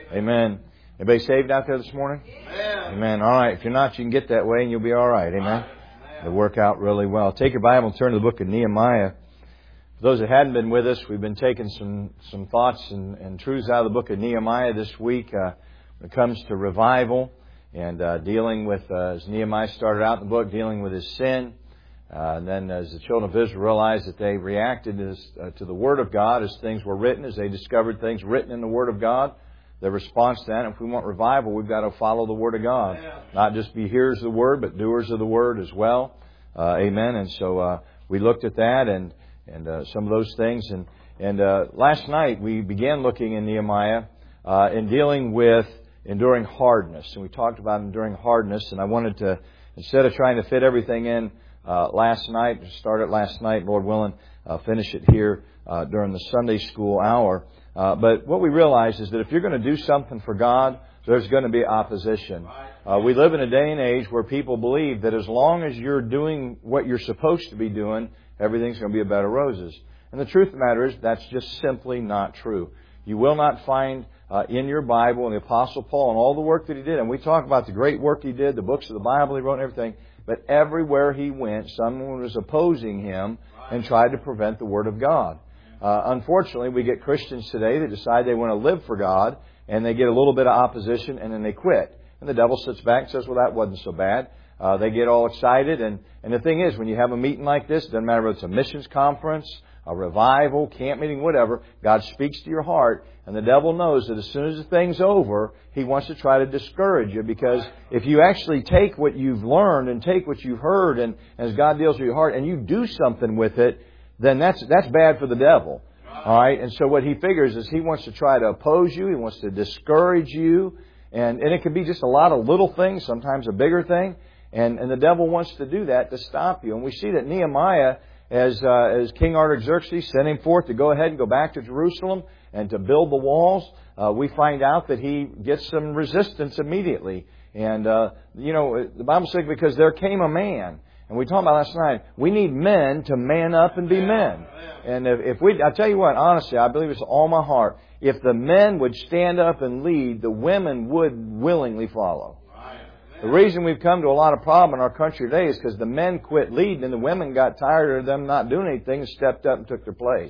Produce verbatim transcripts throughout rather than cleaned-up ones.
Amen. Anybody saved out there this morning? Amen. Amen. All right. If you're not, you can get that way and you'll be all right. Amen. It'll work out really well. Take your Bible and turn to the book of Nehemiah. For those that hadn't been with us, we've been taking some, some thoughts and, and truths out of the book of Nehemiah this week uh, when it comes to revival and uh, dealing with, uh, as Nehemiah started out in the book, dealing with his sin. Uh, and then as the children of Israel realized that they reacted as, uh, to the Word of God as things were written, as they discovered things written in the Word of God, their response to that, if we want revival, we've got to follow the Word of God. Not just be hearers of the Word, but doers of the Word as well. Uh, amen. And so uh, we looked at that and, and uh, some of those things. And, and uh, last night we began looking in Nehemiah uh, in dealing with enduring hardness. And we talked about enduring hardness. And I wanted to, instead of trying to fit everything in, Uh, last night, started last night, Lord willing, uh, finish it here uh, during the Sunday school hour. Uh, but what we realize is that if you're going to do something for God, there's going to be opposition. Uh, we live in a day and age where people believe that as long as you're doing what you're supposed to be doing, everything's going to be a bed of roses. And the truth of the matter is that's just simply not true. You will not find uh, in your Bible and the Apostle Paul and all the work that he did, and we talk about the great work he did, the books of the Bible he wrote and everything, but everywhere he went, someone was opposing him and tried to prevent the Word of God. Uh, unfortunately, we get Christians today that decide they want to live for God, and they get a little bit of opposition, and then they quit. And the devil sits back and says, well, that wasn't so bad. Uh, they get all excited. And, and the thing is, when you have a meeting like this, it doesn't matter whether it's a missions conference, a revival, camp meeting, whatever, God speaks to your heart, and the devil knows that as soon as the thing's over, he wants to try to discourage you, because if you actually take what you've learned and take what you've heard, and as God deals with your heart, and you do something with it, then that's that's bad for the devil. All right? And so what he figures is he wants to try to oppose you, he wants to discourage you, and, and it can be just a lot of little things, sometimes a bigger thing, and, and the devil wants to do that to stop you. And we see that Nehemiah, As uh, as King Artaxerxes sent him forth to go ahead and go back to Jerusalem and to build the walls, uh, we find out that he gets some resistance immediately. And, uh, you know, the Bible says because there came a man. And we talked about last night, we need men to man up and be men. And if, if we, I'll tell you what, honestly, I believe it's all my heart. If the men would stand up and lead, the women would willingly follow. The reason we've come to a lot of problem in our country today is because the men quit leading and the women got tired of them not doing anything and stepped up and took their place.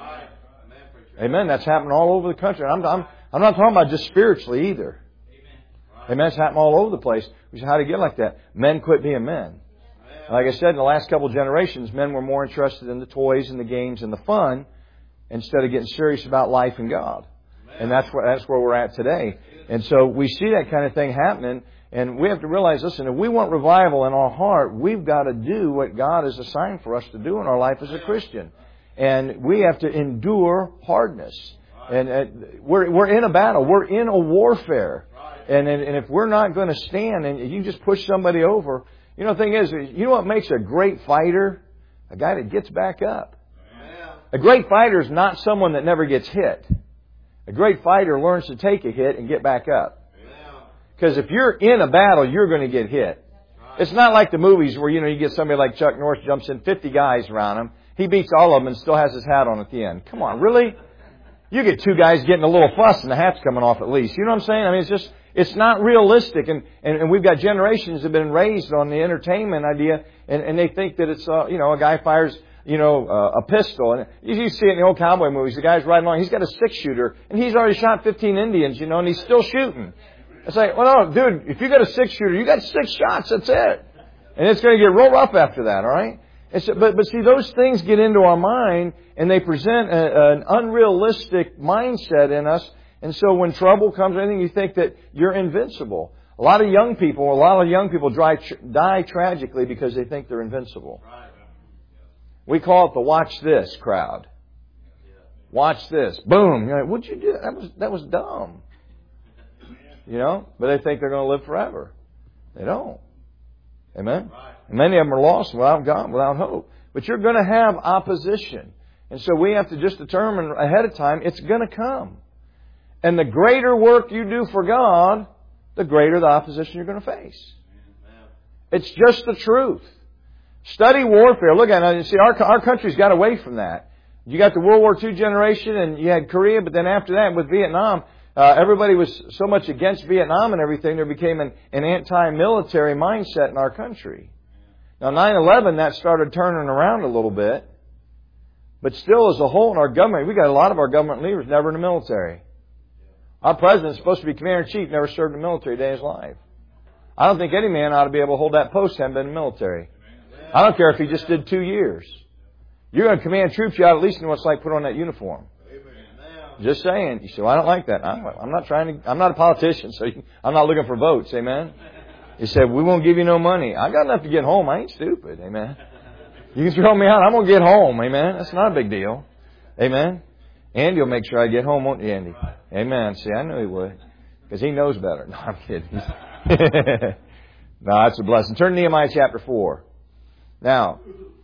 Amen. That's happening all over the country. I'm, I'm, I'm not talking about just spiritually either. Amen. It's happening all over the place. We say, how do you get like that? Men quit being men. Like I said, in the last couple of generations, men were more interested in the toys and the games and the fun instead of getting serious about life and God. And that's where, that's where we're at today. And so we see that kind of thing happening. And we have to realize, listen, if we want revival in our heart, we've got to do what God has assigned for us to do in our life as a Christian. And we have to endure hardness. And uh, we're we're in a battle. We're in a warfare. And, and, and if we're not going to stand and you just push somebody over, you know, the thing is, you know what makes a great fighter? A guy that gets back up. A great fighter is not someone that never gets hit. A great fighter learns to take a hit and get back up. Because if you're in a battle, you're going to get hit. It's not like the movies where, you know, you get somebody like Chuck Norris jumps in, fifty guys around him. He beats all of them and still has his hat on at the end. Come on, really? You get two guys getting a little fuss and the hat's coming off at least. You know what I'm saying? I mean, it's just, it's not realistic. And, and, and we've got generations that have been raised on the entertainment idea, and, and they think that it's, uh, you know, a guy fires, you know, uh, a pistol. And you, you see it in the old cowboy movies. The guy's riding along. He's got a six-shooter, and he's already shot fifteen Indians, you know, and he's still shooting. It's like, well, no, dude, if you got a six-shooter, you got six shots, that's it. And it's going to get real rough after that, all right? It's, but, but see, those things get into our mind, and they present a, an unrealistic mindset in us. And so when trouble comes or anything, you think that you're invincible. A lot of young people, a lot of young people die, die tragically because they think they're invincible. We call it the watch this crowd. Watch this. Boom. You're like, what'd you do? That was, that was dumb. You know, but they think they're going to live forever. They don't. Amen? And many of them are lost without God, without hope. But you're going to have opposition. And so we have to just determine ahead of time, it's going to come. And the greater work you do for God, the greater the opposition you're going to face. It's just the truth. Study warfare. Look at it. You see, our, our country's got away from that. You got the World War Two generation and you had Korea, but then after that with Vietnam, uh, everybody was so much against Vietnam and everything, there became an, an anti-military mindset in our country. Now, nine eleven, that started turning around a little bit. But still, as a whole in our government, we got a lot of our government leaders never in the military. Our president's supposed to be commander-in-chief, never served in the military a day in his life. I don't think any man ought to be able to hold that post having been in the military. I don't care if he just did two years. You're going to command troops, you ought to at least know what it's like to put on that uniform. Just saying. You say, well, I don't like that. I'm not trying to, I'm not a politician, so I'm not looking for votes. Amen. He said, we won't give you no money. I got enough to get home. I ain't stupid. Amen. You can throw me out. I'm going to get home. Amen. That's not a big deal. Amen. Andy will make sure I get home, won't you, Andy? Amen. See, I knew he would. Because he knows better. No, I'm kidding. No, that's a blessing. Turn to Nehemiah chapter four. Now,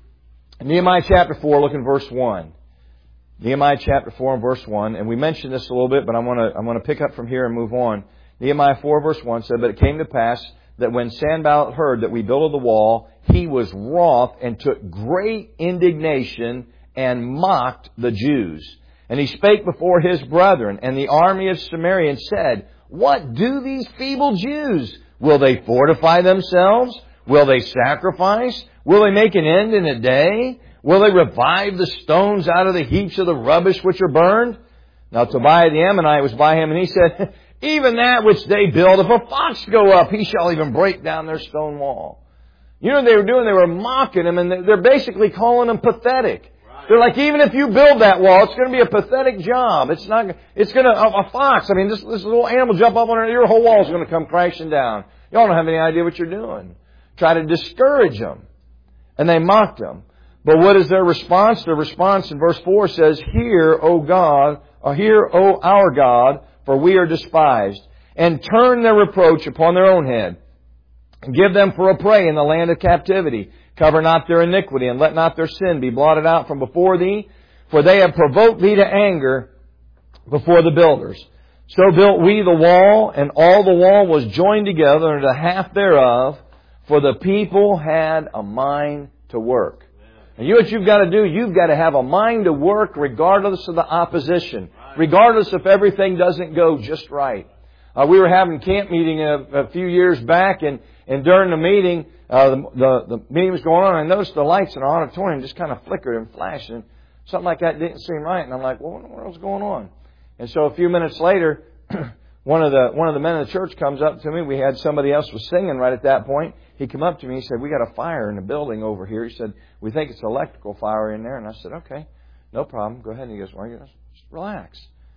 Nehemiah chapter four, look in verse one. Nehemiah chapter four and verse one. And we mentioned this a little bit, but I want to I want to pick up from here and move on. Nehemiah four verse one said, but it came to pass that when Sanballat heard that we builded the wall, he was wroth and took great indignation and mocked the Jews. And he spake before his brethren and the army of Samaria and said, what do these feeble Jews? Will they fortify themselves? Will they sacrifice? Will they make an end in a day? Will they revive the stones out of the heaps of the rubbish which are burned? Now Tobiah the Ammonite was by him, and he said, even that which they build, if a fox go up, he shall even break down their stone wall. You know what they were doing? They were mocking him, and they're basically calling him pathetic. They're like, even if you build that wall, it's going to be a pathetic job. It's not. It's going to a, a fox. I mean, this this little animal jump up on it, your whole wall is going to come crashing down. Y'all don't have any idea what you're doing. Try to discourage them, and they mocked him. But what is their response? Their response in verse four says, "Hear, O God, or hear, O our God, for we are despised, and turn their reproach upon their own head, and give them for a prey in the land of captivity. Cover not their iniquity, and let not their sin be blotted out from before thee, for they have provoked thee to anger before the builders. So built we the wall, and all the wall was joined together unto the half thereof, for the people had a mind to work." And you know what you've got to do? You've got to have a mind to work regardless of the opposition, regardless if everything doesn't go just right. Uh, we were having camp meeting a, a few years back, and, and during the meeting, uh, the, the, the meeting was going on, and I noticed the lights in our auditorium just kind of flickered and flashed, and something like that didn't seem right. And I'm like, well, what in the world's going on? And so a few minutes later, one of the one of the men of the church comes up to me. We had somebody else was singing right at that point. He came up to me. He said, "We got a fire in the building over here." He said, "We think it's an electrical fire in there." And I said, "Okay, no problem. Go ahead." And he goes, "Well, just relax."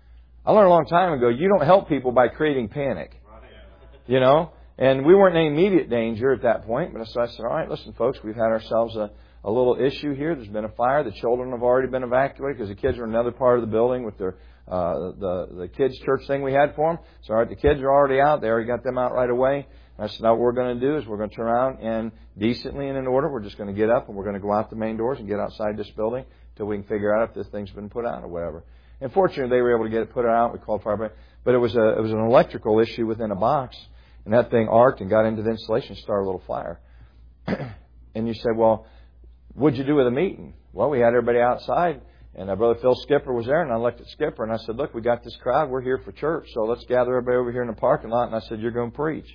I learned a long time ago, you don't help people by creating panic. You know? And we weren't in immediate danger at that point. But so I said, all right, listen, folks, we've had ourselves a, a little issue here. There's been a fire. The children have already been evacuated because the kids are in another part of the building with their uh, the, the kids' church thing we had for them. So, all right, the kids are already out. They already got them out right away. And I said, now what we're going to do is we're going to turn around and decently and in order, we're just going to get up and we're going to go out the main doors and get outside this building until we can figure out if this thing's been put out or whatever. And fortunately, they were able to get it put out. We called fire, but it was a it was an electrical issue within a box, and that thing arced and got into the insulation and started a little fire. And you said, well, what'd you do with the meeting? Well, we had everybody outside, and our brother Phil Skipper was there, and I elected Skipper, and I said, look, we got this crowd. We're here for church, so let's gather everybody over here in the parking lot. And I said, you're going to preach.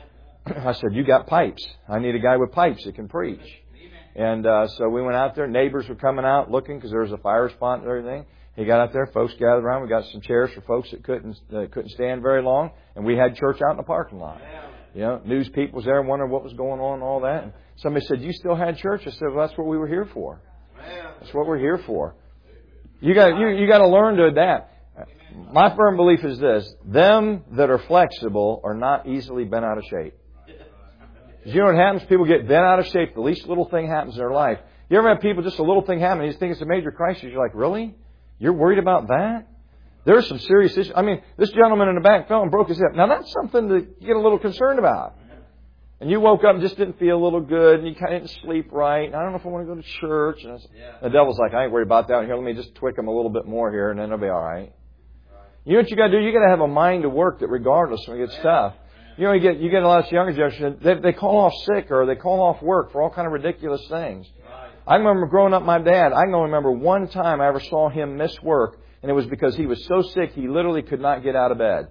I said, you got pipes. I need a guy with pipes that can preach. And uh, so we went out there. Neighbors were coming out looking because there was a fire response and everything. He got out there, folks gathered around. We got some chairs for folks that couldn't uh, couldn't stand very long, and we had church out in the parking lot. You know, news people was there wondering what was going on and all that. And somebody said, "You still had church?" I said, "Well, that's what we were here for. That's what we're here for." You got you you got to learn to adapt. My firm belief is this: them that are flexible are not easily bent out of shape. You know what happens? People get bent out of shape. The least little thing happens in their life. You ever have people just a little thing happen? You just think it's a major crisis. You're like, really? You're worried about that? There's some serious issues. I mean, this gentleman in the back fell and broke his hip. Now, that's something to get a little concerned about. And you woke up and just didn't feel a little good, and you kind of didn't sleep right. And I don't know if I want to go to church. And yeah. The devil's like, I ain't worried about that. Here, let me just tweak him a little bit more here, and then it'll be all right. You know what you got to do? You got to have a mind to work that regardless when it gets tough. You know, you get you get a lot of younger generation. They, they call off sick or they call off work for all kind of ridiculous things. I remember growing up, my dad, I can only remember one time I ever saw him miss work, and it was because he was so sick he literally could not get out of bed.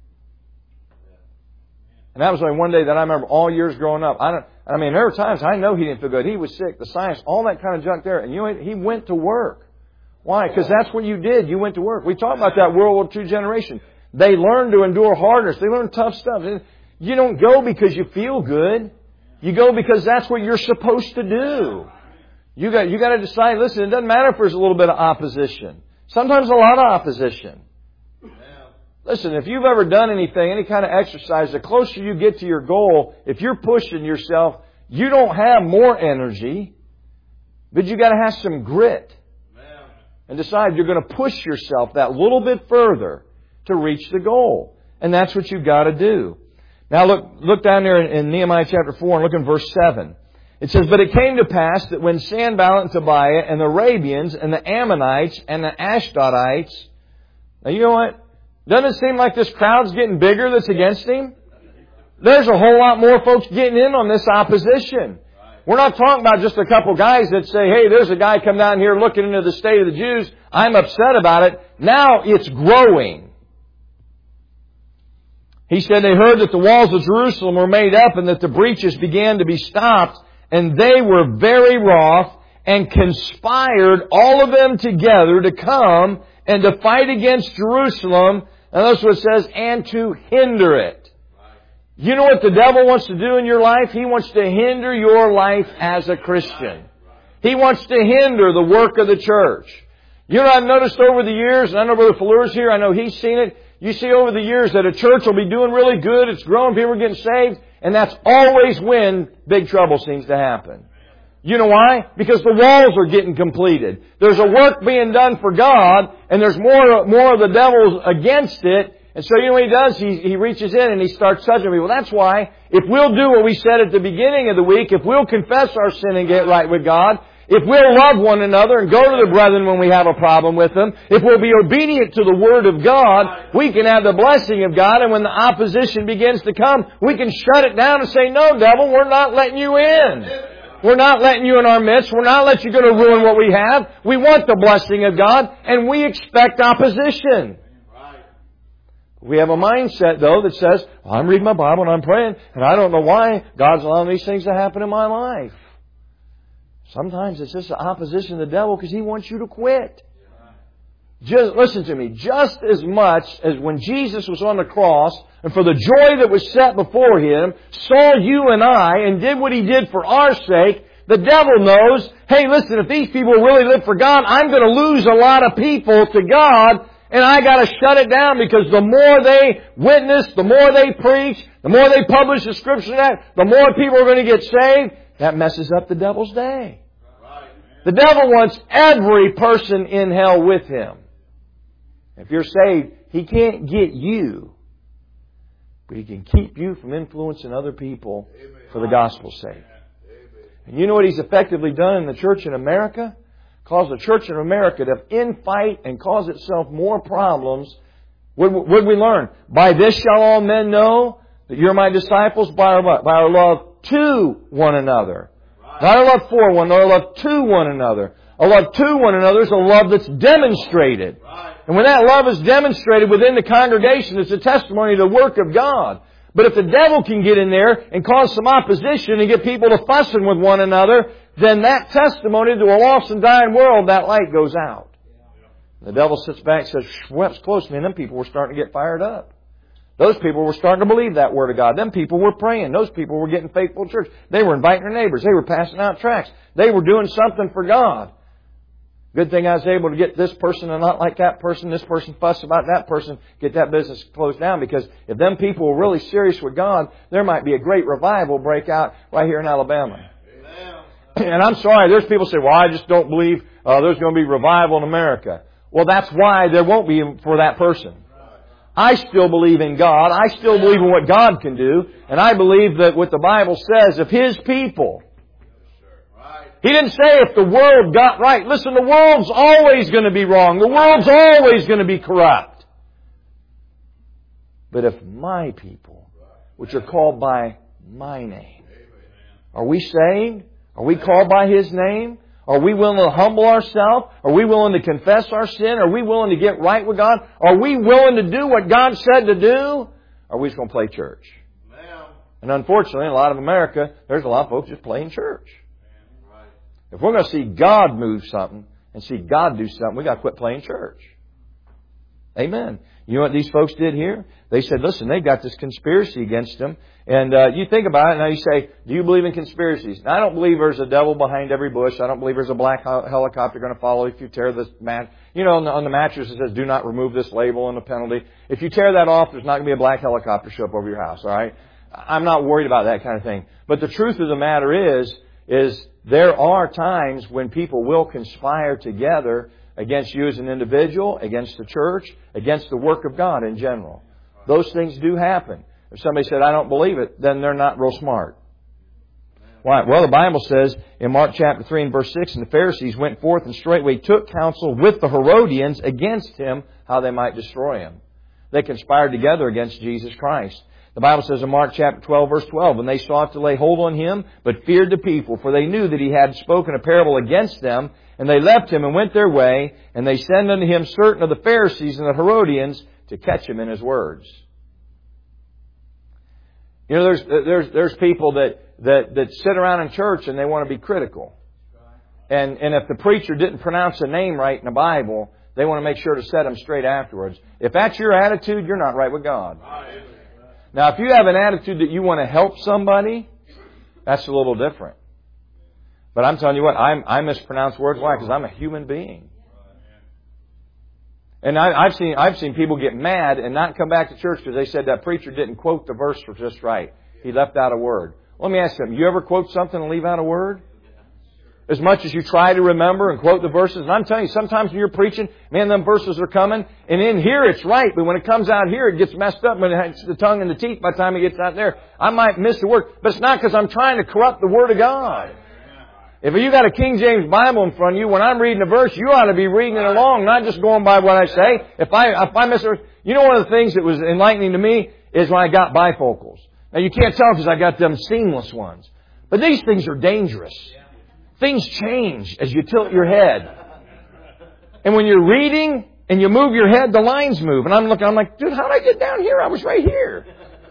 And that was only one day that I remember all years growing up. I don't, I mean, there were times I know he didn't feel good. He was sick, the sinus, all that kind of junk there. And you know, he went to work. Why? Because that's what you did. You went to work. We talked about that World War Two generation. They learned to endure hardness. They learned tough stuff. You don't go because you feel good. You go because that's what you're supposed to do. You got, you got to decide, listen, it doesn't matter if there's a little bit of opposition. Sometimes a lot of opposition. Listen, if you've ever done anything, any kind of exercise, the closer you get to your goal, if you're pushing yourself, you don't have more energy, but you got to have some grit. And decide you're going to push yourself that little bit further to reach the goal. And that's what you've got to do. Now look, look down there in Nehemiah chapter four and look in verse seven. It says, "But it came to pass that when Sanballat and Tobiah and the Arabians and the Ammonites and the Ashdodites..." Now you know what? Doesn't it seem like this crowd's getting bigger that's against him? There's a whole lot more folks getting in on this opposition. We're not talking about just a couple guys that say, hey, there's a guy come down here looking into the state of the Jews. I'm upset about it. Now it's growing. He said they heard that the walls of Jerusalem were made up and that the breaches began to be stopped. And they were very wroth and conspired all of them together to come and to fight against Jerusalem. And that's what it says, and to hinder it. You know what the devil wants to do in your life? He wants to hinder your life as a Christian. He wants to hinder the work of the church. You know, I've noticed over the years, and I know Brother Fuller's here, I know he's seen it. You see over the years that a church will be doing really good, it's growing, people are getting saved, and that's always when big trouble seems to happen. You know why? Because the walls are getting completed. There's a work being done for God, and there's more, more of the devil against it. And so you know what he does? He, he reaches in and he starts touching people. That's why, if we'll do what we said at the beginning of the week, if we'll confess our sin and get right with God, if we'll love one another and go to the brethren when we have a problem with them, if we'll be obedient to the Word of God, we can have the blessing of God, and when the opposition begins to come, we can shut it down and say, no, devil, we're not letting you in. We're not letting you in our midst. We're not letting you go to ruin what we have. We want the blessing of God, and we expect opposition. We have a mindset, though, that says, well, I'm reading my Bible and I'm praying, and I don't know why God's allowing these things to happen in my life. Sometimes it's just the opposition of the devil because he wants you to quit. Just listen to me. Just as much as when Jesus was on the cross, and for the joy that was set before Him, saw you and I and did what He did for our sake, the devil knows, hey, listen, if these people really live for God, I'm going to lose a lot of people to God. And I got to shut it down because the more they witness, the more they preach, the more they publish the Scripture, that the more people are going to get saved. That messes up the devil's day. The devil wants every person in hell with him. If you're saved, he can't get you, but he can keep you from influencing other people for the gospel's sake. And you know what he's effectively done in the church in America? Caused the church in America to infight and cause itself more problems. What did we learn? By this shall all men know that you're my disciples, by our what? By our love to one another. Right. Not a love for one another, a love to one another. A love to one another is a love that's demonstrated. Right. And when that love is demonstrated within the congregation, it's a testimony to the work of God. But if the devil can get in there and cause some opposition and get people to fussing with one another, then that testimony to a lost and dying world, that light goes out. The devil sits back and says, well, it's close to me. And them people were starting to get fired up. Those people were starting to believe that Word of God. Them people were praying. Those people were getting faithful to church. They were inviting their neighbors. They were passing out tracts. They were doing something for God. Good thing I was able to get this person and not like that person, this person fuss about that person, get that business closed down. Because if them people were really serious with God, there might be a great revival break out right here in Alabama. And I'm sorry, there's people say, well, I just don't believe uh, there's going to be revival in America. Well, that's why there won't be for that person. I still believe in God. I still believe in what God can do. And I believe that what the Bible says, if His people... He didn't say if the world got right. Listen, the world's always going to be wrong. The world's always going to be corrupt. But if my people, which are called by my name, are we saved? Are we called by His name? Are we willing to humble ourselves? Are we willing to confess our sin? Are we willing to get right with God? Are we willing to do what God said to do? Or are we just going to play church? And unfortunately, in a lot of America, there's a lot of folks just playing church. If we're going to see God move something and see God do something, we've got to quit playing church. Amen. You know what these folks did here? They said, listen, they've got this conspiracy against them. And uh, you think about it, now you say, do you believe in conspiracies? Now, I don't believe there's a devil behind every bush. I don't believe there's a black helicopter going to follow if you tear this mat. You know, on the, on the mattress it says, do not remove this label and the penalty. If you tear that off, there's not going to be a black helicopter show up over your house, all right? I'm not worried about that kind of thing. But the truth of the matter is, is there are times when people will conspire together against you as an individual, against the church, against the work of God in general. Those things do happen. If somebody said, I don't believe it, then they're not real smart. Why? Well, the Bible says in Mark chapter three and verse six, and the Pharisees went forth and straightway took counsel with the Herodians against him, how they might destroy him. They conspired together against Jesus Christ. The Bible says in Mark chapter twelve, verse twelve, and they sought to lay hold on him, but feared the people, for they knew that he had spoken a parable against them. And they left him and went their way, and they sent unto him certain of the Pharisees and the Herodians to catch him in his words. You know, there's there's there's people that, that, that sit around in church and they want to be critical. And and if the preacher didn't pronounce a name right in the Bible, they want to make sure to set them straight afterwards. If that's your attitude, you're not right with God. Now, if you have an attitude that you want to help somebody, that's a little different. But I'm telling you what, I'm, I mispronounce words. Why? Because I'm a human being. And I, I've seen I've seen people get mad and not come back to church because they said that preacher didn't quote the verse just right. He left out a word. Let me ask you something. You ever quote something and leave out a word? As much as you try to remember and quote the verses. And I'm telling you, sometimes when you're preaching, man, them verses are coming. And in here it's right. But when it comes out here, it gets messed up when it has the tongue and the teeth by the time it gets out there. I might miss the word. But it's not because I'm trying to corrupt the Word of God. If you got a King James Bible in front of you, when I'm reading a verse, you ought to be reading it along, not just going by what I say. If I if I miss a, you know, one of the things that was enlightening to me is when I got bifocals. Now you can't tell because I got them seamless ones, but these things are dangerous. Things change as you tilt your head, and when you're reading and you move your head, the lines move. And I'm looking, I'm like, dude, how did I get down here? I was right here.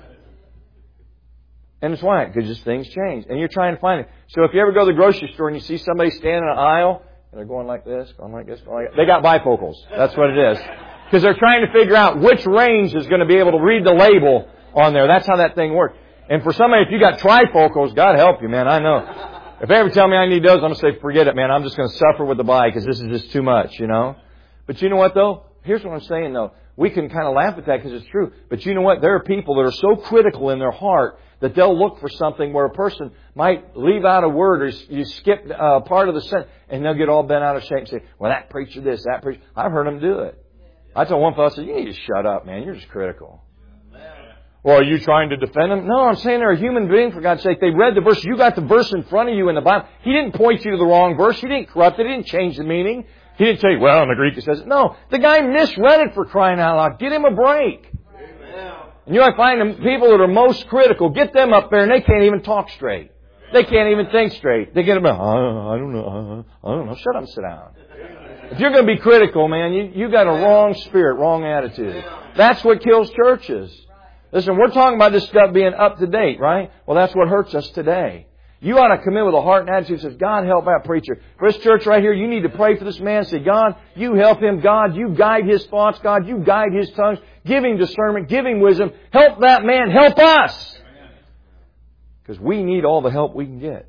And it's why? Because just things change. And you're trying to find it. So if you ever go to the grocery store and you see somebody standing in an aisle, and they're going like this, going like this, going like that, they got bifocals. That's what it is. Because they're trying to figure out which range is going to be able to read the label on there. That's how that thing works. And for somebody, if you got trifocals, God help you, man. I know. If they ever tell me I need those, I'm going to say, forget it, man. I'm just going to suffer with the bite because this is just too much, you know. But you know what, though? Here's what I'm saying, though. We can kind of laugh at that because it's true. But you know what? There are people that are so critical in their heart that they'll look for something where a person might leave out a word or you skip uh, part of the sentence and they'll get all bent out of shape and say, well, that preacher this, that preacher. I've heard them do it. I told one fellow, I said, you need to shut up, man. You're just critical. Well, are you trying to defend them? No, I'm saying they're a human being, for God's sake. They read the verse. You got the verse in front of you in the Bible. He didn't point you to the wrong verse. He didn't corrupt it. He didn't change the meaning. He didn't say, well, in the Greek it says it. No, the guy misread it, for crying out loud. Get him a break. And you might find them people that are most critical, get them up there and they can't even talk straight. They can't even think straight. They get them, oh, I don't know, I don't know. Shut up and sit down. If you're going to be critical, man, you, you got a wrong spirit, wrong attitude. That's what kills churches. Listen, we're talking about this stuff being up to date, right? Well, that's what hurts us today. You ought to come in with a heart and attitude that says, God, help that preacher. For this church right here, you need to pray for this man. Say, God, you help him. God, you guide his thoughts. God, you guide his tongues. Give him discernment. Give him wisdom. Help that man. Help us. Because we need all the help we can get.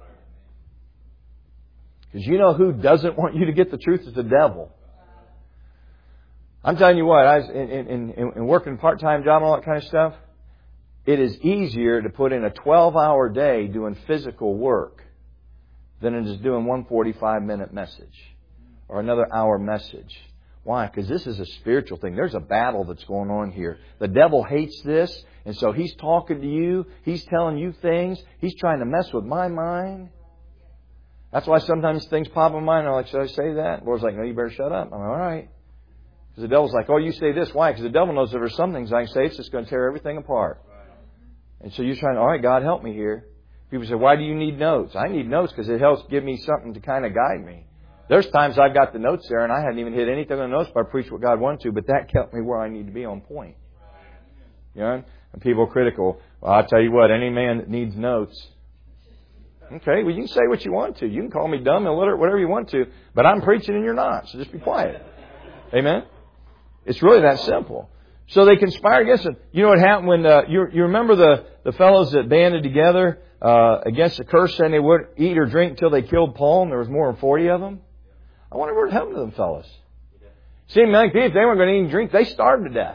Because you know who doesn't want you to get the truth is the devil. I'm telling you what, I was in, in, in, in working part-time job and all that kind of stuff, it is easier to put in a twelve-hour day doing physical work than it is doing one forty-five minute message or another hour message. Why? Because this is a spiritual thing. There's a battle that's going on here. The devil hates this, and so he's talking to you. He's telling you things. He's trying to mess with my mind. That's why sometimes things pop in my mind. I'm like, should I say that? The Lord's like, no, you better shut up. I'm like, all right. Because the devil's like, oh, you say this. Why? Because the devil knows that there's some things I can say, it's just going to tear everything apart. And so you're trying, all right, God, help me here. People say, why do you need notes? I need notes because it helps give me something to kind of guide me. There's times I've got the notes there and I hadn't even hit anything on the notes, but I preached what God wanted to, but that kept me where I need to be on point. You know? And people are critical. Well, I'll tell you what, any man that needs notes. Okay, well, you can say what you want to. You can call me dumb, illiterate, whatever you want to, but I'm preaching and you're not, so just be quiet. Amen? It's really that simple. So they conspired against him. You know what happened when, uh, you, you remember the, the fellows that banded together uh, against the curse, saying they wouldn't eat or drink until they killed Paul, and there was more than forty of them? I wonder what happened to them fellas. Seemed like if they weren't going to eat and drink, they starved to death.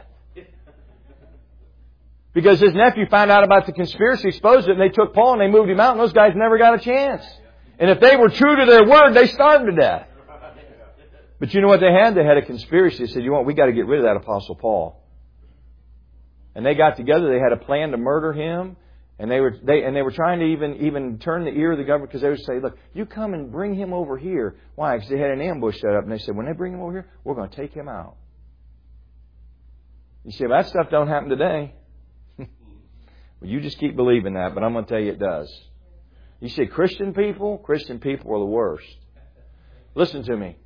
Because his nephew found out about the conspiracy, exposed it, and they took Paul and they moved him out, and those guys never got a chance. And if they were true to their word, they starved to death. But you know what they had? They had a conspiracy. They said, you know what, we got to get rid of that Apostle Paul. And they got together. They had a plan to murder him. And they were they and they were trying to even even turn the ear of the government, because they would say, look, you come and bring him over here. Why? Because they had an ambush set up. And they said, when they bring him over here, we're going to take him out. You say, well, that stuff don't happen today. Well, you just keep believing that, but I'm going to tell you it does. You say Christian people? Christian people are the worst. Listen to me.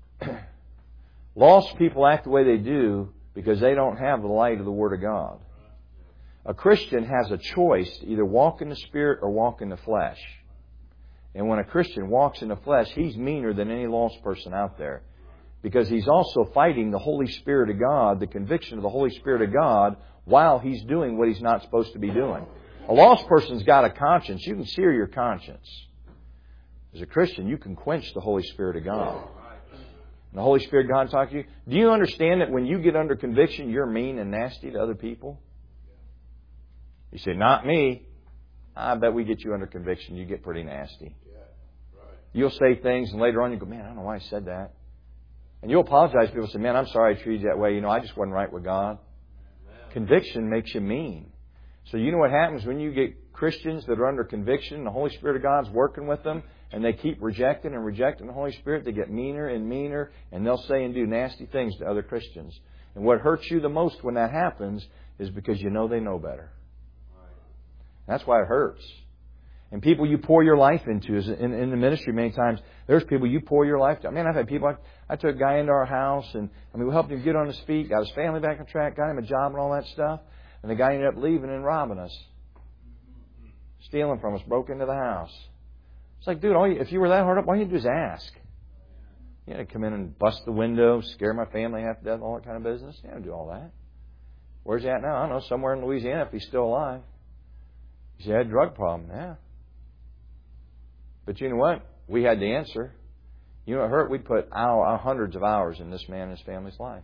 Lost people act the way they do because they don't have the light of the Word of God. A Christian has a choice to either walk in the Spirit or walk in the flesh. And when a Christian walks in the flesh, he's meaner than any lost person out there. Because he's also fighting the Holy Spirit of God, the conviction of the Holy Spirit of God, while he's doing what he's not supposed to be doing. A lost person's got a conscience. You can sear your conscience. As a Christian, you can quench the Holy Spirit of God. And the Holy Spirit of God talks to you. Do you understand that when you get under conviction, you're mean and nasty to other people? You say, not me. I bet we get you under conviction. You get pretty nasty. You'll say things and later on you go, man, I don't know why I said that. And you'll apologize. People say, man, I'm sorry I treated you that way. You know, I just wasn't right with God. Conviction makes you mean. So you know what happens when you get Christians that are under conviction, the Holy Spirit of God's working with them, and they keep rejecting and rejecting the Holy Spirit, they get meaner and meaner, and they'll say and do nasty things to other Christians. And what hurts you the most when that happens is because you know they know better. That's why it hurts. And people you pour your life into, is in, in the ministry many times, there's people you pour your life to. I mean, I've had people, I, I took a guy into our house, and I mean, we helped him get on his feet, got his family back on track, got him a job and all that stuff. And the guy ended up leaving and robbing us. Stealing from us, broke into the house. It's like, dude, all you, if you were that hard up, all you do is ask. You had to come in and bust the window, scare my family half to death, all that kind of business. You had to do all that. Where's he at now? I don't know, somewhere in Louisiana if he's still alive. He had a drug problem, yeah. But you know what? We had the answer. You know what hurt? We put hour, hundreds of hours in this man and his family's life.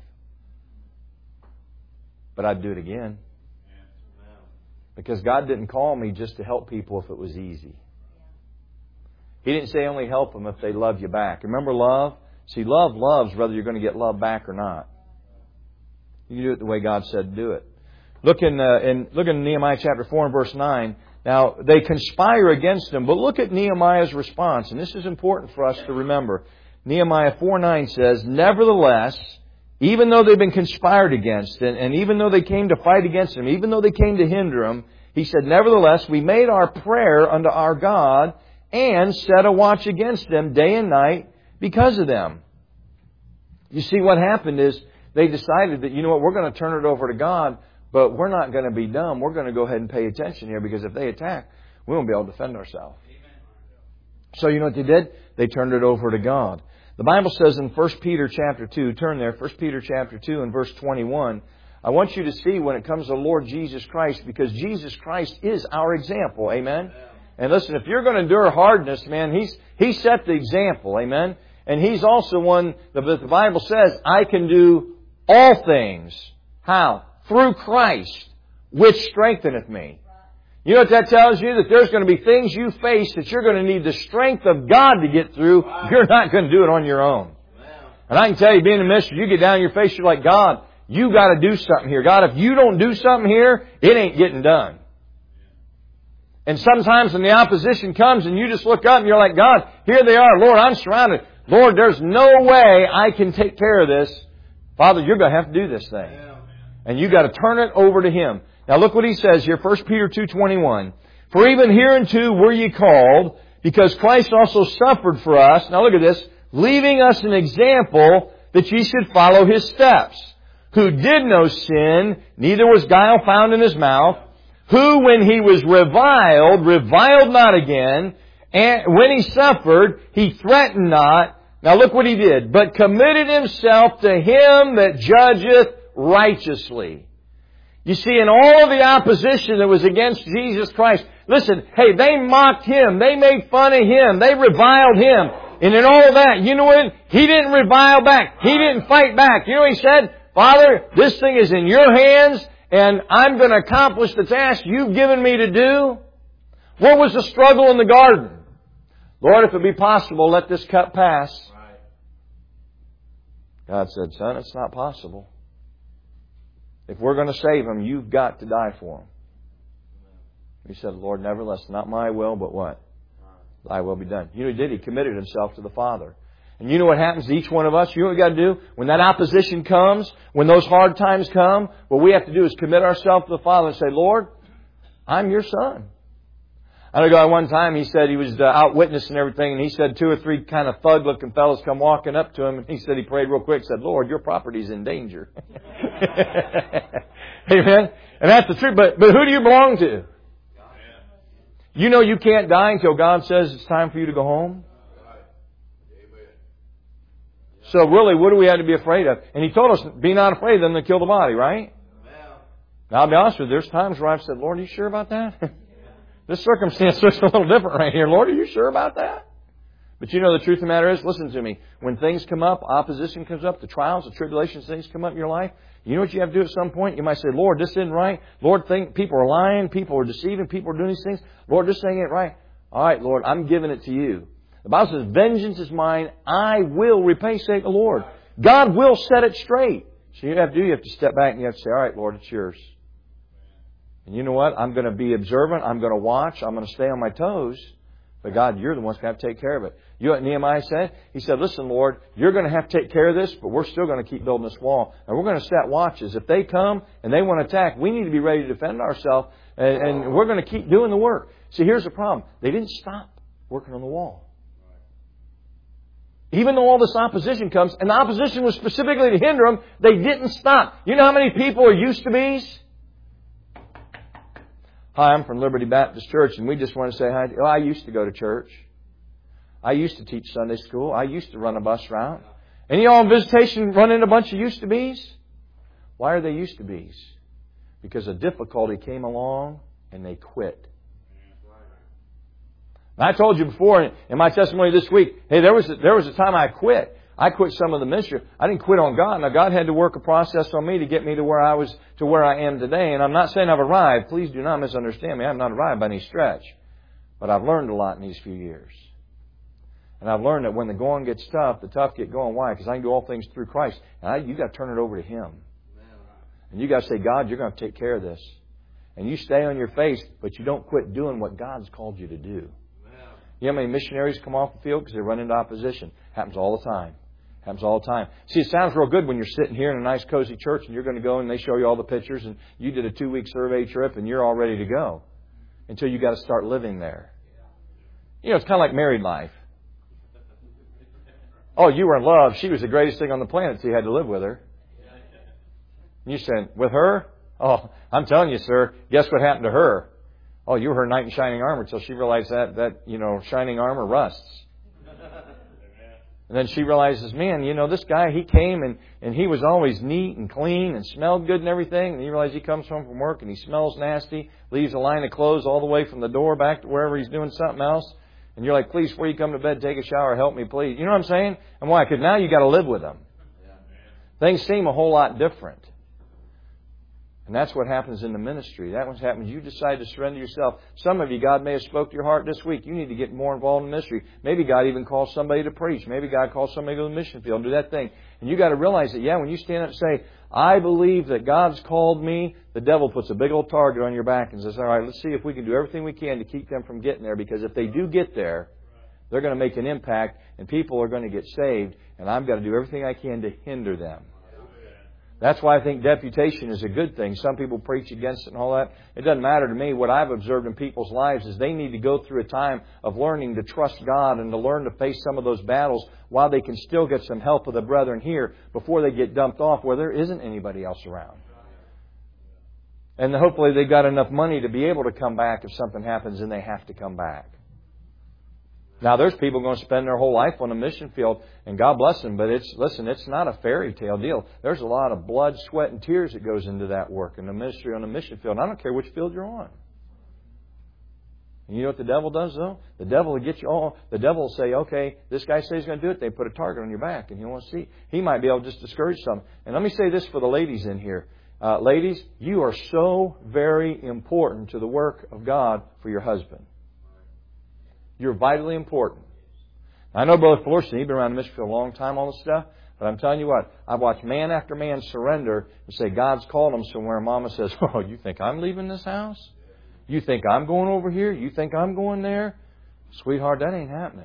But I'd do it again. Because God didn't call me just to help people if it was easy. He didn't say only help them if they love you back. Remember love? See, love loves whether you're going to get love back or not. You do it the way God said to do it. Look in, uh, in, look in Nehemiah chapter four and verse nine. Now, they conspire against him, but look at Nehemiah's response. And this is important for us to remember. Nehemiah four nine says, nevertheless, even though they've been conspired against, and, and even though they came to fight against him, even though they came to hinder him, he said, nevertheless, we made our prayer unto our God and set a watch against them day and night because of them. You see, what happened is they decided that, you know what, we're going to turn it over to God, but we're not going to be dumb. We're going to go ahead and pay attention here, because if they attack, we won't be able to defend ourselves. So you know what they did? They turned it over to God. The Bible says in First Peter chapter two, turn there, First Peter chapter two and verse twenty-one, I want you to see when it comes to the Lord Jesus Christ, because Jesus Christ is our example. Amen? And listen, if you're going to endure hardness, man, He's He set the example. Amen? And He's also one that the Bible says, I can do all things. How? Through Christ, which strengtheneth me. You know what that tells you? That there's going to be things you face that you're going to need the strength of God to get through. You're not going to do it on your own. And I can tell you, being a minister, you get down on your face, you're like, God, you got to do something here. God, if you don't do something here, it ain't getting done. And sometimes when the opposition comes and you just look up and you're like, God, here they are. Lord, I'm surrounded. Lord, there's no way I can take care of this. Father, you're going to have to do this thing. And you got to turn it over to Him. Now look what he says here, First Peter two twenty-one. For even hereunto were ye called, because Christ also suffered for us. Now look at this. Leaving us an example that ye should follow His steps. Who did no sin, neither was guile found in His mouth. Who, when He was reviled, reviled not again. And when He suffered, He threatened not. Now look what He did. But committed Himself to Him that judgeth righteously. You see, in all of the opposition that was against Jesus Christ, listen, hey, they mocked Him. They made fun of Him. They reviled Him. And in all of that, you know what? He didn't revile back. He didn't fight back. You know what He said? Father, this thing is in Your hands, and I'm going to accomplish the task You've given me to do. What was the struggle in the garden? Lord, if it be possible, let this cup pass. God said, son, it's not possible. If we're going to save him, you've got to die for him. He said, Lord, nevertheless, not my will, but what? Thy will be done. You know what he did? He committed himself to the Father. And you know what happens to each one of us? You know what we got to do? When that opposition comes, when those hard times come, what we have to do is commit ourselves to the Father and say, Lord, I'm Your son. I know a guy one time, he said he was uh, out witnessing everything, and he said two or three kind of thug-looking fellows come walking up to him, and he said he prayed real quick, said, Lord, Your property's in danger. Amen? And that's the truth. But, but who do you belong to? You know you can't die until God says it's time for you to go home. So really, what do we have to be afraid of? And He told us, be not afraid of them that kill the body, right? Now, I'll be honest with you, there's times where I've said, Lord, are you sure about that? This circumstance looks a little different right here. Lord, are you sure about that? But you know the truth of the matter is, listen to me, when things come up, opposition comes up, the trials, the tribulations, things come up in your life, you know what you have to do at some point? You might say, Lord, this isn't right. Lord, think people are lying, people are deceiving, people are doing these things. Lord, this thing ain't right. All right, Lord, I'm giving it to You. The Bible says, vengeance is mine, I will repay, saith the Lord. God will set it straight. So you have to do, you have to step back and you have to say, all right, Lord, it's Yours. And you know what? I'm going to be observant. I'm going to watch. I'm going to stay on my toes. But God, You're the one who's going to have to take care of it. You know what Nehemiah said? He said, listen, Lord, You're going to have to take care of this, but we're still going to keep building this wall. And we're going to set watches. If they come and they want to attack, we need to be ready to defend ourselves. And, and we're going to keep doing the work. See, here's the problem. They didn't stop working on the wall. Even though all this opposition comes, and the opposition was specifically to hinder them, they didn't stop. You know how many people are used to be's? Hi, I'm from Liberty Baptist Church, and we just want to say hi. Oh, I used to go to church. I used to teach Sunday school. I used to run a bus route. Any of y'all on visitation run into a bunch of used to be's? Why are they used to be's? Because a difficulty came along and they quit. And I told you before in my testimony this week, hey, there was a, there was a time I quit. I quit some of the ministry. I didn't quit on God. Now, God had to work a process on me to get me to where I was, to where I am today. And I'm not saying I've arrived. Please do not misunderstand me. I'm not arrived by any stretch. But I've learned a lot in these few years. And I've learned that when the going gets tough, the tough get going. Why? Because I can do all things through Christ. And I, you got to turn it over to Him. And you got to say, God, You're going to take care of this. And you stay on your face, but you don't quit doing what God's called you to do. You know how many missionaries come off the field because they run into opposition? Happens all the time. Happens all the time. See, it sounds real good when you're sitting here in a nice, cozy church and you're going to go and they show you all the pictures and you did a two-week survey trip and you're all ready to go. Until you got to start living there. You know, it's kind of like married life. Oh, you were in love. She was the greatest thing on the planet, so you had to live with her. And you said, with her? Oh, I'm telling you, sir, guess what happened to her? Oh, you were her knight in shining armor until she realized that, that, you know, shining armor rusts. And then she realizes, man, you know, this guy, he came and, and he was always neat and clean and smelled good and everything. And you realize he comes home from work and he smells nasty, leaves a line of clothes all the way from the door back to wherever he's doing something else. And you're like, please, before you come to bed, take a shower, help me, please. You know what I'm saying? And why? Because now you got to live with them. Things seem a whole lot different. And that's what happens in the ministry. That what happens. You decide to surrender yourself. Some of you, God may have spoke to your heart this week. You need to get more involved in ministry. Maybe God even calls somebody to preach. Maybe God calls somebody to go to the mission field and do that thing. And you got to realize that, yeah, when you stand up and say, I believe that God's called me, the devil puts a big old target on your back and says, all right, let's see if we can do everything we can to keep them from getting there. Because if they do get there, they're going to make an impact and people are going to get saved. And I've got to do everything I can to hinder them. That's why I think deputation is a good thing. Some people preach against it and all that. It doesn't matter to me. What I've observed in people's lives is they need to go through a time of learning to trust God and to learn to face some of those battles while they can still get some help of the brethren here before they get dumped off where there isn't anybody else around. And hopefully they've got enough money to be able to come back if something happens and they have to come back. Now, there's people going to spend their whole life on a mission field, and God bless them, but it's, listen, it's not a fairy tale deal. There's a lot of blood, sweat, and tears that goes into that work and the ministry on a mission field. And I don't care which field you're on. And you know what the devil does, though? The devil will get you all, the devil will say, okay, this guy says he's going to do it. They put a target on your back, and he wants to see. He might be able to just discourage some. And let me say this for the ladies in here. Uh, ladies, you are so very important to the work of God for your husband. You're vitally important. I know Brother Florson, he's been around the mission field a long time, all this stuff. But I'm telling you what, I've watched man after man surrender and say, God's called them somewhere. And Mama says, oh, you think I'm leaving this house? You think I'm going over here? You think I'm going there? Sweetheart, that ain't happening.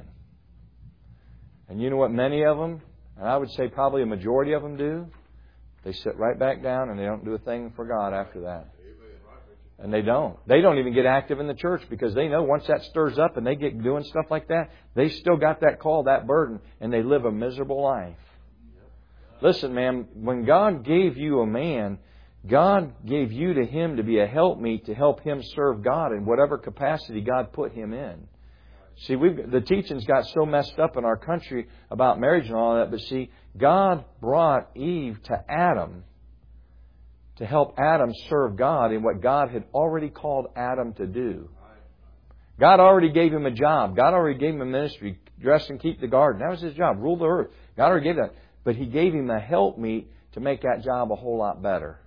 And you know what many of them, and I would say probably a majority of them do? They sit right back down and they don't do a thing for God after that. And they don't. They don't even get active in the church because they know once that stirs up and they get doing stuff like that, they still got that call, that burden, and they live a miserable life. Listen, man, when God gave you a man, God gave you to him to be a helpmeet to help him serve God in whatever capacity God put him in. See, we've, the teachings got so messed up in our country about marriage and all that, but see, God brought Eve to Adam to help Adam serve God in what God had already called Adam to do. God already gave him a job. God already gave him a ministry, dress and keep the garden. That was his job, rule the earth. God already gave that. But he gave him a helpmeet to make that job a whole lot better.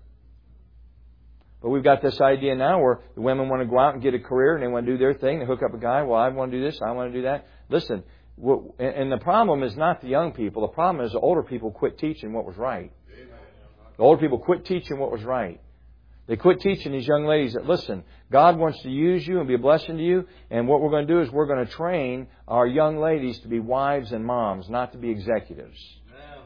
But we've got this idea now where the women want to go out and get a career and they want to do their thing. They hook up a guy. Well, I want to do this. I want to do that. Listen, and the problem is not the young people. The problem is the older people quit teaching what was right. The older people quit teaching what was right. They quit teaching these young ladies that, listen, God wants to use you and be a blessing to you. And what we're going to do is we're going to train our young ladies to be wives and moms, not to be executives. Amen.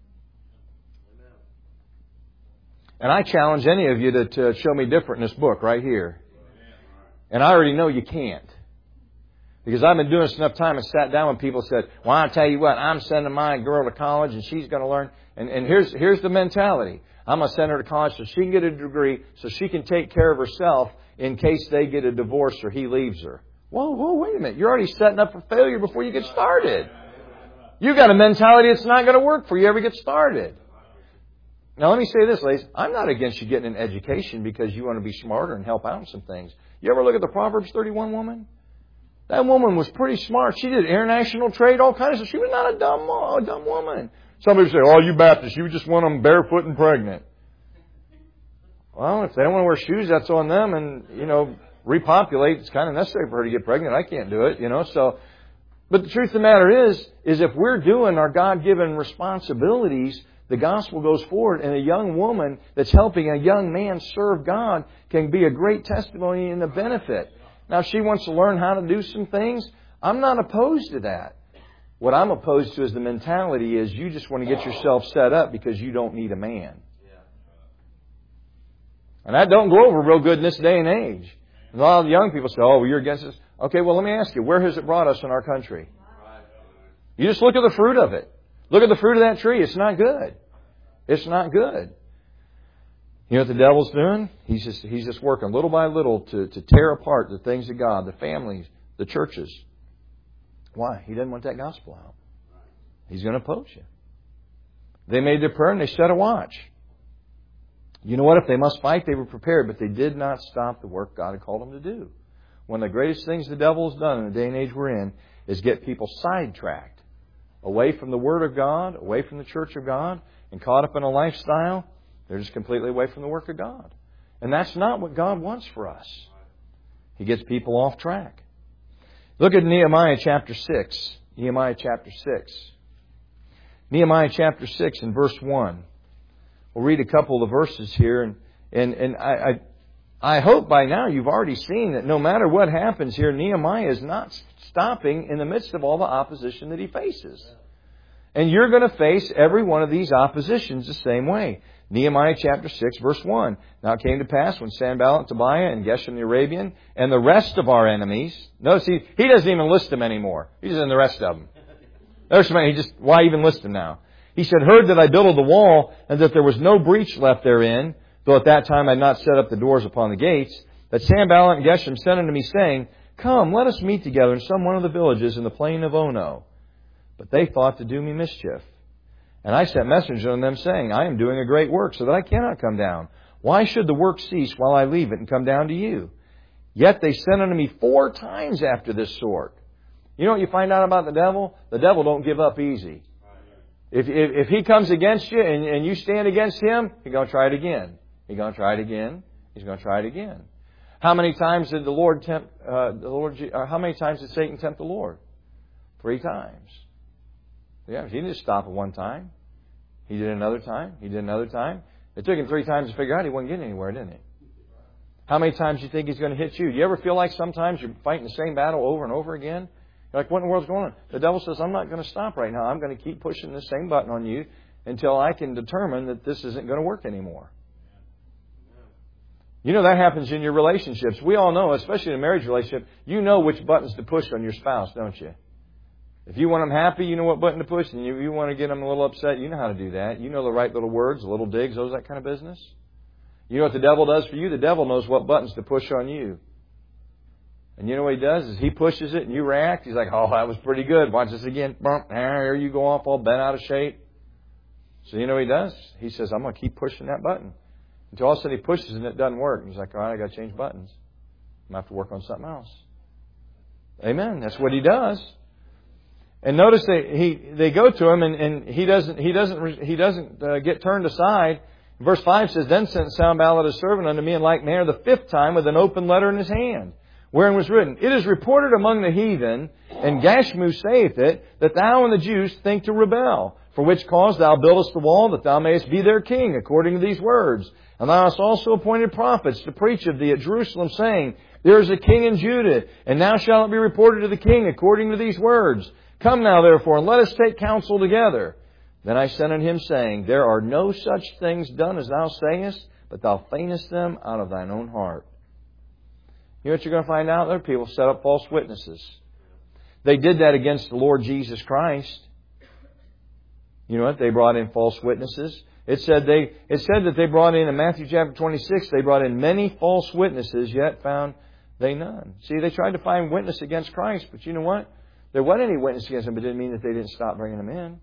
And I challenge any of you to, to show me different in this book right here. And I already know you can't. Because I've been doing this enough time and sat down when people said, well, I'll tell you what, I'm sending my girl to college and she's going to learn. And, and here's, here's the mentality. I'm going to send her to college so she can get a degree so she can take care of herself in case they get a divorce or he leaves her. Whoa, whoa, wait a minute. You're already setting up for failure before you get started. You've got a mentality that's not going to work before you ever get started. Now, let me say this, ladies. I'm not against you getting an education because you want to be smarter and help out in some things. You ever look at the Proverbs thirty-one woman? That woman was pretty smart. She did international trade, all kinds of stuff. She was not a dumb, a dumb woman. Some people say, oh, you Baptists, you just want them barefoot and pregnant. Well, if they don't want to wear shoes, that's on them. And, you know, repopulate, it's kind of necessary for her to get pregnant. I can't do it, you know. So, but the truth of the matter is, is if we're doing our God-given responsibilities, the gospel goes forward, and a young woman that's helping a young man serve God can be a great testimony and a benefit. Now, if she wants to learn how to do some things, I'm not opposed to that. What I'm opposed to is the mentality is you just want to get yourself set up because you don't need a man. And that don't go over real good in this day and age. And a lot of young people say, oh, well, you're against this. Okay, well, let me ask you, where has it brought us in our country? You just look at the fruit of it. Look at the fruit of that tree. It's not good. It's not good. You know what the devil's doing? He's just he's just working little by little to, to tear apart the things of God, the families, the churches. Why? He doesn't want that gospel out. He's going to oppose you. They made their prayer and they set a watch. You know what? If they must fight, they were prepared, but they did not stop the work God had called them to do. One of the greatest things the devil has done in the day and age we're in is get people sidetracked away from the Word of God, away from the church of God, and caught up in a lifestyle. They're just completely away from the work of God. And that's not what God wants for us. He gets people off track. Look at Nehemiah chapter six. Nehemiah chapter six. Nehemiah chapter six and verse one. We'll read a couple of the verses here. And, and, and I, I, I hope by now you've already seen that no matter what happens here, Nehemiah is not stopping in the midst of all the opposition that he faces. And you're going to face every one of these oppositions the same way. Nehemiah chapter six, verse one. Now it came to pass when Sanballat, Tobiah, and Geshem the Arabian, and the rest of our enemies, notice he, he doesn't even list them anymore. He's in the rest of them. There's somebody, he just, why even list them now? He said, heard that I builded the wall, and that there was no breach left therein, though at that time I had not set up the doors upon the gates, that Sanballat and Geshem sent unto me, saying, Come, let us meet together in some one of the villages in the plain of Ono. But they thought to do me mischief. And I sent messengers on them, saying, I am doing a great work, so that I cannot come down. Why should the work cease while I leave it and come down to you? Yet they sent unto me four times after this sort. You know what you find out about the devil? The devil don't give up easy. If, if, if he comes against you and, and you stand against him, he's going to try it again. He's going to try it again. He's going to try it again. How many times did the Lord tempt, uh, the Lord, or how many times did Satan tempt the Lord? Three times. Yeah, he didn't just stop at one time. He did another time. He did another time. It took him three times to figure out he wasn't getting anywhere, didn't he? How many times do you think he's going to hit you? Do you ever feel like sometimes you're fighting the same battle over and over again? You're like, what in the world's going on? The devil says, I'm not going to stop right now. I'm going to keep pushing the same button on you until I can determine that this isn't going to work anymore. You know, that happens in your relationships. We all know, especially in a marriage relationship, you know which buttons to push on your spouse, don't you? If you want them happy, you know what button to push. And you, you want to get them a little upset, you know how to do that. You know the right little words, the little digs, those that kind of business. You know what the devil does for you? The devil knows what buttons to push on you. And you know what he does? Is he pushes it and you react. He's like, oh, that was pretty good. Watch this again. Bump. Here you go off all bent out of shape. So you know what he does? He says, I'm going to keep pushing that button. Until all of a sudden he pushes and it doesn't work. And he's like, all right, I got to change buttons. I'm going to have to work on something else. Amen. That's what he does. And notice they he they go to him and, and he doesn't he doesn't he doesn't uh, get turned aside. Verse five says, Then sent Sanballat his servant unto me in like manner the fifth time with an open letter in his hand, wherein was written, It is reported among the heathen, and Gashmu saith it, that thou and the Jews think to rebel, for which cause thou buildest the wall, that thou mayest be their king, according to these words. And thou hast also appointed prophets to preach of thee at Jerusalem, saying, There is a king in Judah, and now shall it be reported to the king, according to these words. Come now, therefore, and let us take counsel together. Then I sent unto him, saying, There are no such things done as thou sayest, but thou feignest them out of thine own heart. You know what you're going to find out? There are people set up false witnesses. They did that against the Lord Jesus Christ. You know what? They brought in false witnesses. It said they. It said that they brought in, in Matthew chapter twenty-six, they brought in many false witnesses, yet found they none. See, they tried to find witness against Christ, but you know what? There wasn't any witness against him, but it didn't mean that they didn't stop bringing him in.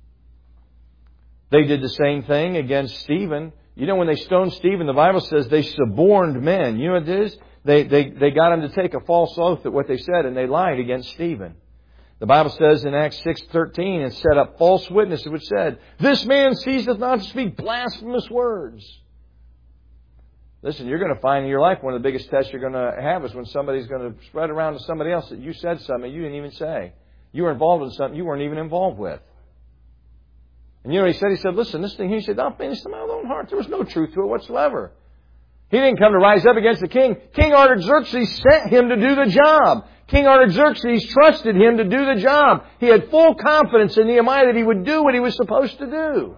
They did the same thing against Stephen. You know, when they stoned Stephen, the Bible says they suborned men. You know what it is? They, they, they got him to take a false oath at what they said, and they lied against Stephen. The Bible says in Acts six thirteen, and set up false witnesses which said, This man ceaseth not to speak blasphemous words. Listen, you're going to find in your life one of the biggest tests you're going to have is when somebody's going to spread around to somebody else that you said something you didn't even say. You were involved in something you weren't even involved with. And you know what he said? He said, listen, this thing, he said, I'll finish them out of my own heart. There was no truth to it whatsoever. He didn't come to rise up against the king. King Artaxerxes sent him to do the job. King Artaxerxes trusted him to do the job. He had full confidence in Nehemiah that he would do what he was supposed to do.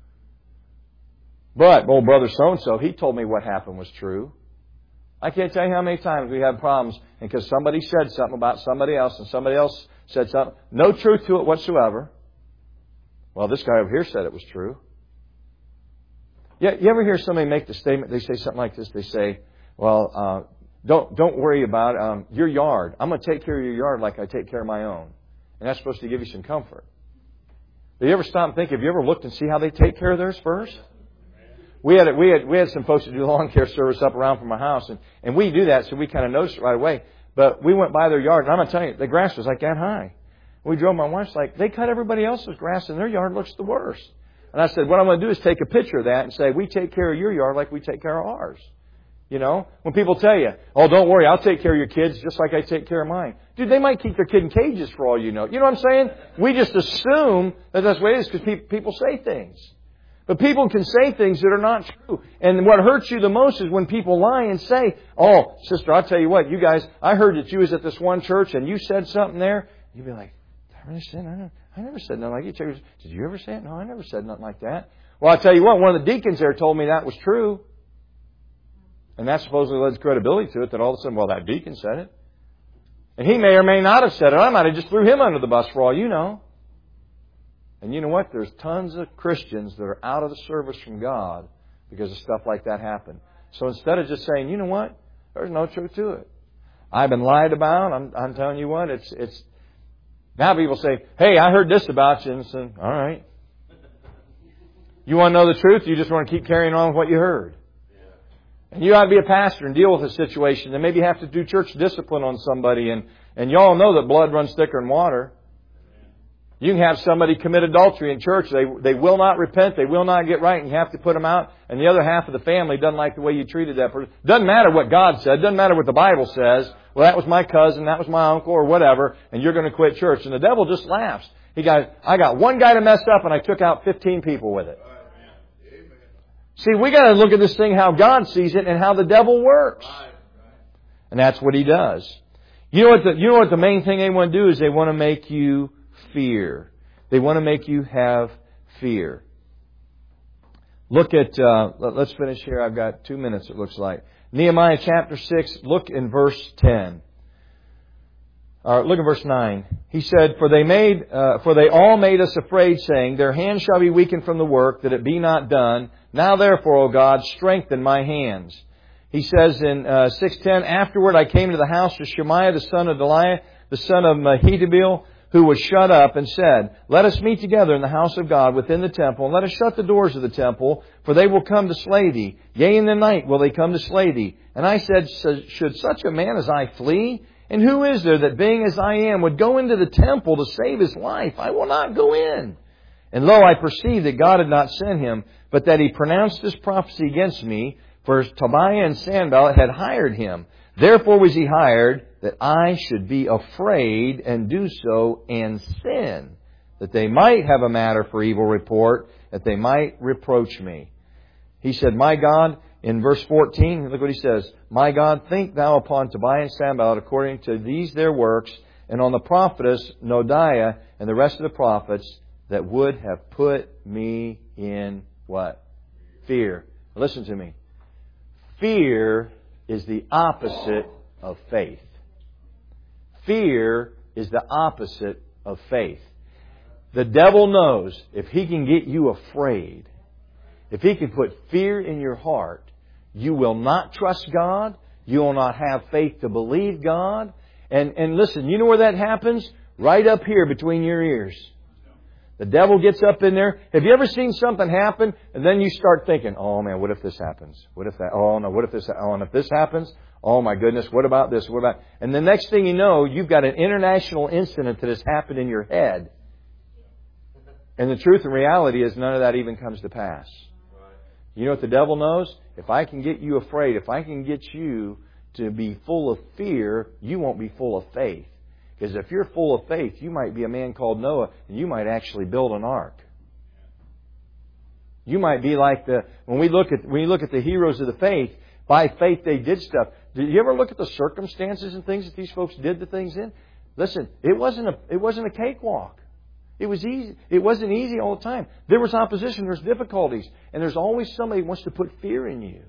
But old brother so-and-so, he told me what happened was true. I can't tell you how many times we have problems because somebody said something about somebody else and somebody else said something. No truth to it whatsoever. Well, this guy over here said it was true. Yeah, you ever hear somebody make the statement, they say something like this, they say, well, uh, don't don't worry about um, your yard. I'm going to take care of your yard like I take care of my own. And that's supposed to give you some comfort. Have you ever stop and think, have you ever looked and see how they take care of theirs first? We had we had we had some folks that do lawn care service up around from my house, and, and we do that, so we kind of noticed it right away. But we went by their yard, and I'm going to tell you, the grass was like that high. We drove, my wife's like, they cut everybody else's grass, and their yard looks the worst. And I said, what I'm going to do is take a picture of that and say, we take care of your yard like we take care of ours. You know, when people tell you, oh, don't worry, I'll take care of your kids just like I take care of mine. Dude, they might keep their kid in cages for all you know. You know what I'm saying? We just assume that that's the way it is because pe- people say things. But people can say things that are not true. And what hurts you the most is when people lie and say, oh, sister, I'll tell you what, you guys, I heard that you was at this one church and you said something there. You'd be like, I really said, I, I never said nothing like you. Did you ever say it? No, I never said nothing like that. Well, I'll tell you what, one of the deacons there told me that was true. And that supposedly lends credibility to it, that all of a sudden, well, that deacon said it. And he may or may not have said it. I might have just threw him under the bus for all you know. And you know what? There's tons of Christians that are out of the service from God because of stuff like that happen. So instead of just saying, you know what? There's no truth to it. I've been lied about. I'm, I'm telling you what, it's, it's, now people say, hey, I heard this about you. And say, all right. You want to know the truth? You just want to keep carrying on with what you heard. And you ought to be a pastor and deal with a situation and maybe have to do church discipline on somebody. And, and you all know that blood runs thicker than water. You can have somebody commit adultery in church. They, they will not repent. They will not get right. And you have to put them out. And the other half of the family doesn't like the way you treated that person. Doesn't matter what God said. Doesn't matter what the Bible says. Well, that was my cousin. That was my uncle or whatever. And you're going to quit church. And the devil just laughs. He got, I got one guy to mess up and I took out fifteen people with it. See, we got to look at this thing how God sees it and how the devil works. And that's what he does. You know what the, you know what the main thing they want to do is they want to make you fear. They want to make you have fear. Look at, uh, let's finish here. I've got two minutes, it looks like. Nehemiah chapter six, look in verse ten. Uh, look at verse nine. He said, For they made, uh, for they all made us afraid, saying, Their hands shall be weakened from the work, that it be not done. Now therefore, O God, strengthen my hands. He says in uh, six ten, Afterward I came to the house of Shemaiah, the son of Deliah, the son of Mehetabel, who was shut up, and said, Let us meet together in the house of God within the temple, and let us shut the doors of the temple, for they will come to slay thee. Yea, in the night will they come to slay thee. And I said, Should such a man as I flee? And who is there that, being as I am, would go into the temple to save his life? I will not go in. And lo, I perceived that God had not sent him, but that he pronounced this prophecy against me, for Tobiah and Sanballat had hired him. Therefore was he hired, that I should be afraid and do so and sin, that they might have a matter for evil report, that they might reproach me. He said, My God, in verse fourteen, look what he says, My God, think thou upon Tobiah and Sanballat according to these their works, and on the prophetess Noadiah and the rest of the prophets that would have put me in what? Fear. Listen to me. Fear is the opposite of faith. Fear is the opposite of faith. The devil knows if he can get you afraid, if he can put fear in your heart, you will not trust God. You will not have faith to believe God. And, and listen, you know where that happens? Right up here between your ears. The devil gets up in there. Have you ever seen something happen and then you start thinking, oh man, what if this happens? What if that? Oh no, what if this? Oh, and if this happens? Oh my goodness, what about this? What about? And the next thing you know, you've got an international incident that has happened in your head. And the truth and reality is none of that even comes to pass. You know what the devil knows? If I can get you afraid, if I can get you to be full of fear, you won't be full of faith. Because if you're full of faith, you might be a man called Noah, and you might actually build an ark. You might be like the when we look at when you look at the heroes of the faith. By faith, they did stuff. Did you ever look at the circumstances and things that these folks did the things in? Listen, it wasn't a it wasn't a cakewalk. It was easy. It wasn't easy all the time. There was opposition. There's difficulties, and there's always somebody who wants to put fear in you.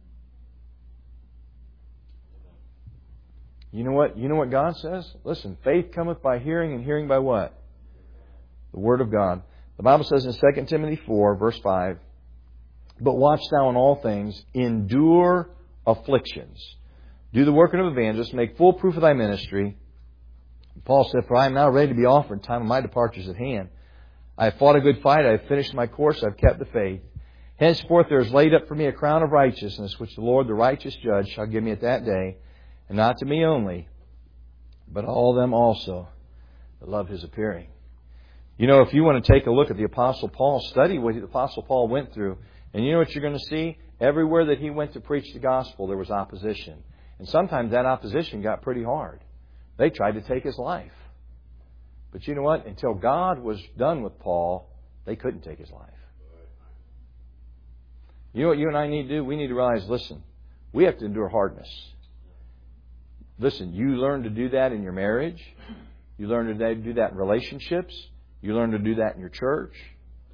You know what? You know what God says? Listen, faith cometh by hearing, and hearing by what? The Word of God. The Bible says in Second Timothy four, verse five, But watch thou in all things, endure afflictions. Do the work of an evangelist, make full proof of thy ministry. Paul said, For I am now ready to be offered, time of my departure is at hand. I have fought a good fight, I have finished my course, I have kept the faith. Henceforth there is laid up for me a crown of righteousness, which the Lord, the righteous judge, shall give me at that day. And not to me only, but all them also that love His appearing. You know, if you want to take a look at the Apostle Paul, study what the Apostle Paul went through. And you know what you're going to see? Everywhere that he went to preach the gospel, there was opposition. And sometimes that opposition got pretty hard. They tried to take his life. But you know what? Until God was done with Paul, they couldn't take his life. You know what you and I need to do? We need to realize, listen, we have to endure hardness. Listen, you learn to do that in your marriage. You learn to do that in relationships. You learn to do that in your church.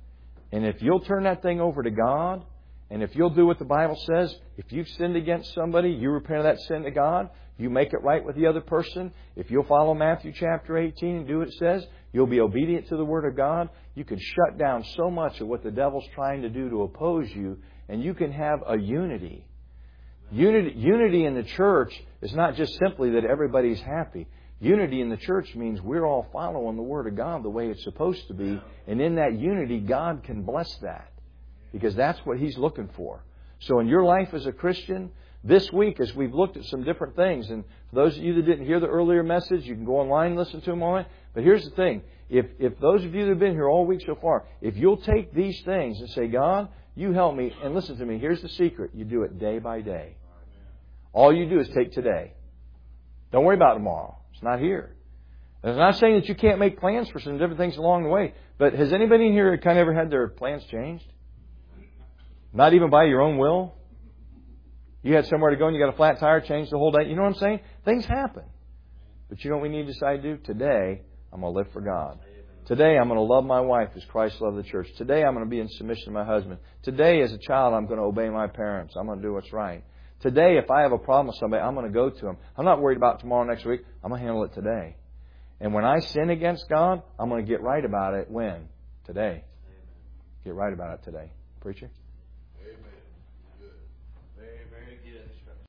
And if you'll turn that thing over to God, and if you'll do what the Bible says, if you've sinned against somebody, you repent of that sin to God, you make it right with the other person. If you'll follow Matthew chapter eighteen and do what it says, you'll be obedient to the Word of God. You can shut down so much of what the devil's trying to do to oppose you, and you can have a unity. Unity, unity in the church is not just simply that everybody's happy. Unity in the church means we're all following the Word of God the way it's supposed to be. And in that unity, God can bless that. Because that's what He's looking for. So in your life as a Christian, this week as we've looked at some different things, and for those of you that didn't hear the earlier message, you can go online and listen to them online. But here's the thing. If, if those of you that have been here all week so far, if you'll take these things and say, God, you help me, and listen to me, here's the secret. You do it day by day. All you do is take today. Don't worry about tomorrow. It's not here. And I'm not saying that you can't make plans for some different things along the way, but has anybody in here kind of ever had their plans changed? Not even by your own will? You had somewhere to go and you got a flat tire, changed the whole day. You know what I'm saying? Things happen. But you know what we need to decide to do? Today, I'm going to live for God. Today, I'm going to love my wife as Christ loved the church. Today, I'm going to be in submission to my husband. Today, as a child, I'm going to obey my parents. I'm going to do what's right. Today, if I have a problem with somebody, I'm going to go to them. I'm not worried about tomorrow, next week. I'm going to handle it today. And when I sin against God, I'm going to get right about it when? Today. Get right about it today. Preacher? Amen.